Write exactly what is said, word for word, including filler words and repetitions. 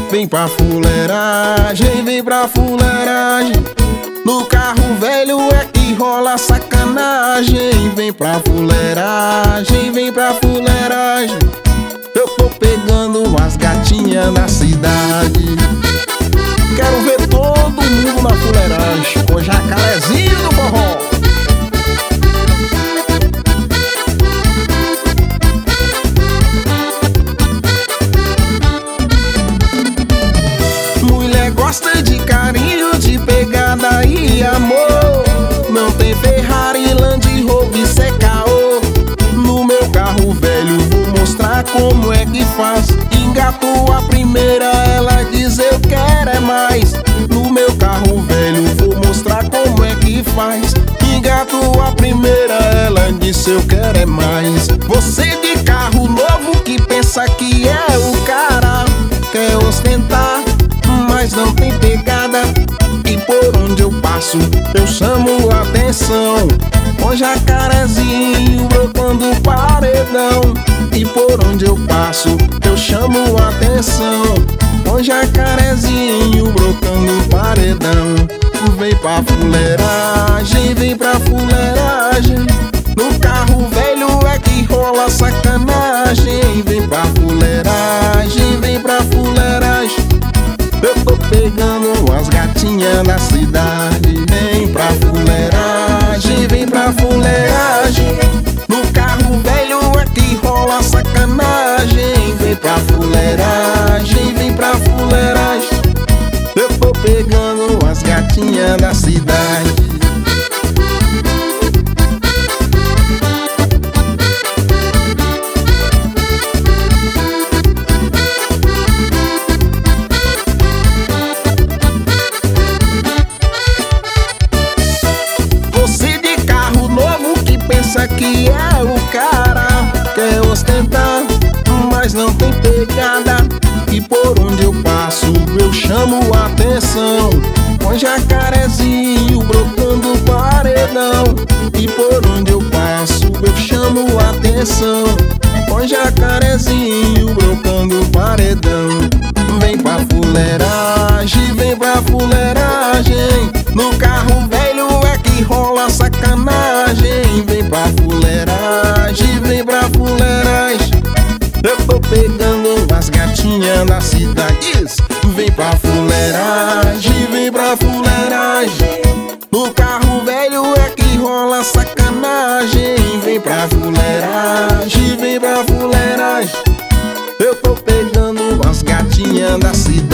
vem pra fuleiragem, vem pra fuleiragem. No carro velho é que rola sacanagem. Vem pra fuleiragem, vem pra fuleiragem. Eu tô pegando as gatinhas na cidade. Quero ver todo mundo na fuleiragem com Jacarezinho do forró. Mulher gosta de carinho, de pegada e amor. Não tem Ferrari, Land Rover, isso é caô. No meu carro velho vou mostrar como é que faz. Engato a primeira, ela diz eu quero é mais. No meu carro velho vou mostrar como é que faz. Engato a primeira, ela disse eu quero é mais. Você de carro novo que pensa que é o cara, quer ostentar, mas não tem pegada. E por onde eu passo eu chamo a atenção, com Jacarezinho brotando paredão. E por onde eu passo eu chamo a atenção, com Jacarezinho brotando paredão. Vem pra fuleiragem, vem pra fuleiragem. No carro velho é que rola sacanagem. Vem pra fuleiragem, vem pra fuleiragem. Eu tô pegando as gatinhas da cidade. Vem pra fuleiragem, vem pra fuleiragem. No carro velho é que rola sacanagem. Vem pra fuleiragem, vem pra fuleiragem. Eu tô pegando as gatinhas da cidade. Pensa que é o cara, quer ostentar, mas não tem pegada. E por onde eu passo eu chamo a atenção, com Jacarezinho brotando paredão. E por onde eu passo eu chamo a atenção, com Jacarezinho brotando paredão. Vem pra fuleiragem, vem pra fuleiragem. No carro velho é que rola sacanagem. Vem pra fuleiragem, vem pra fuleiragem. Eu tô pegando as gatinhas na cidade. Vem pra fuleiragem, vem pra fuleiragem. No carro velho é que rola sacanagem. Vem pra fuleiragem, vem pra fuleiragem. Eu tô pegando as gatinhas da cidade.